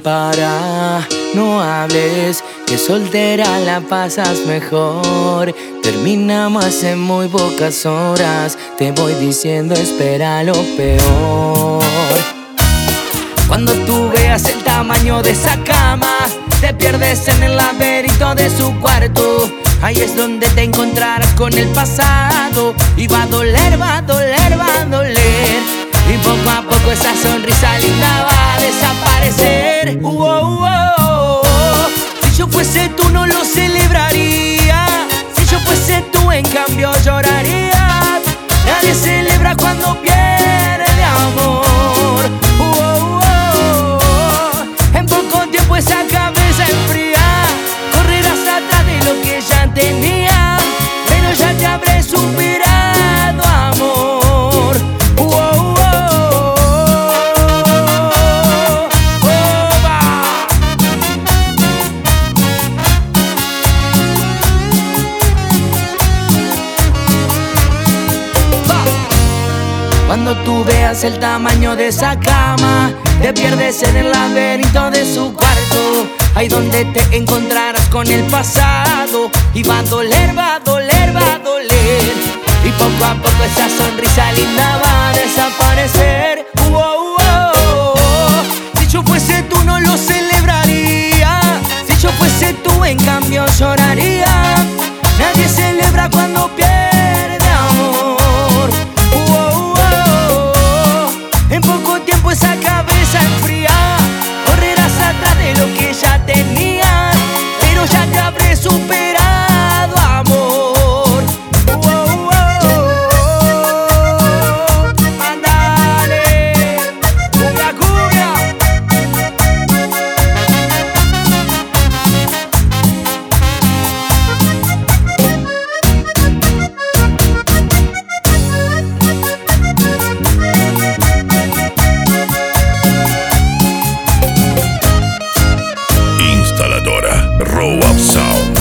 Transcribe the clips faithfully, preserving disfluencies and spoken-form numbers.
Para, no hables, que soltera la pasas mejor. Terminamos hace muy pocas horas, te voy diciendo espera lo peor. Cuando tú veas el tamaño de esa cama, te pierdes en el laberinto de su cuarto. Ahí es donde te encontrarás con el pasado. Y va a doler, va a doler, va a doler. Y poco a poco esa sonrisa linda va a desaparecer. uh, uh, uh, uh. Si yo fuese tú no lo celebraría. Si yo fuese tú en cambio lloraría. Nadie celebra cuando pierde amor. uh, uh, uh, uh. En poco tiempo esa cabeza enfría. Correrás atrás de lo que ya tenía, pero ya te habré superado amor. uh, uh, uh. Cuando tú veas el tamaño de esa cama, te pierdes en el laberinto de su cuarto. Ahí donde te encontrarás con el pasado. Y va a doler, va a doler, va a doler. Y poco a poco esa sonrisa linda va a desaparecer. uh, uh, uh, uh. Si yo fuese tú no lo celebraría. Si yo fuese tú en cambio lloraría. Nadie celebra cuando pierde amor. En poco tiempo esa cabeza enfría. Correrás atrás de lo que ya tenías, pero ya te habré superado amor. oh, oh, oh. Andale, cumbia, cumbia. Row Up Sound.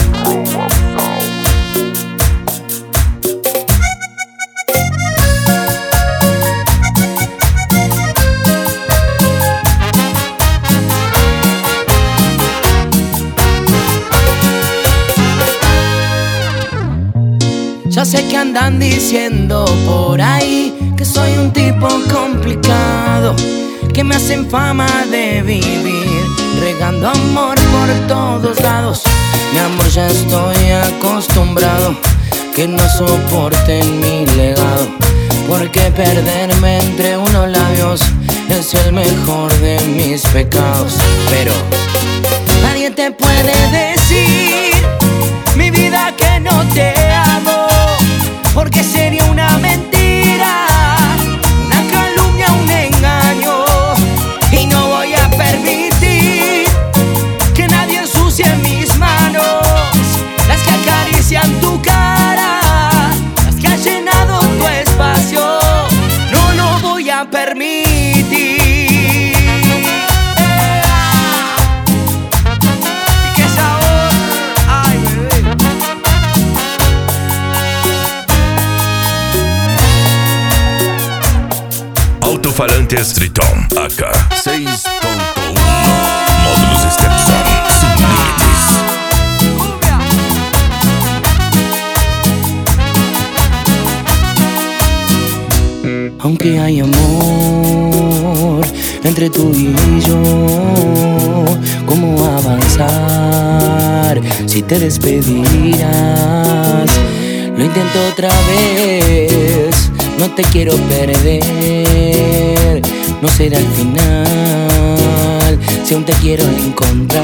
Ya sé que andan diciendo por ahí que soy un tipo complicado, que me hacen fama de vivir regando amor por todos lados. Mi amor, ya estoy acostumbrado, que no soporten mi legado, porque perderme entre unos labios es el mejor de mis pecados. Pero nadie te puede decir, mi vida, que no te amo, porque sería una mentira, una calumnia, un engaño. Y no voy a permitir que nadie ensucie mis manos, las que acarician tu cara, las que han llenado tu espacio. No lo voy a permitir. Y qué sabor, ay, bebé. Alto-falantes Triton A K seis punto uno. Módulos Stepson sin límites. Aunque hay amor entre tú y yo, ¿cómo avanzar si te despedirás? Lo intento otra vez, no te quiero perder. No será el final si aún te quiero encontrar.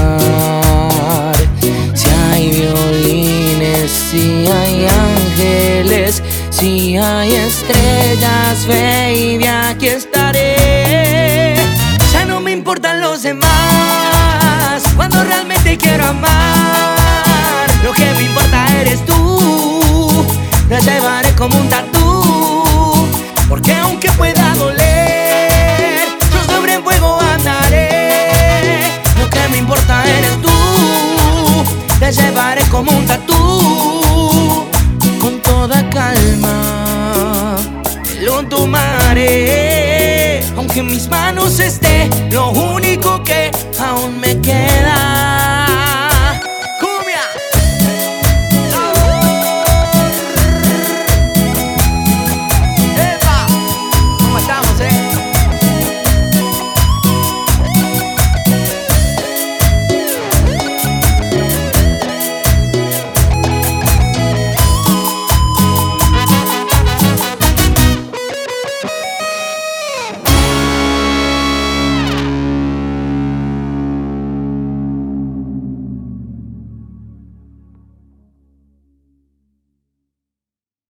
Si hay violines, si hay ángeles, si hay estrellas, baby, aquí estaré. Ya no me importan los demás cuando realmente quiero amar. Lo que me importa eres tú, te llevaré como un tatú, porque aunque pueda doler, yo sobre el fuego andaré. Lo que me importa eres tú, te llevaré como un tatú. Con toda calma lo tomaré, aunque mis manos se esté. Lo único que aún me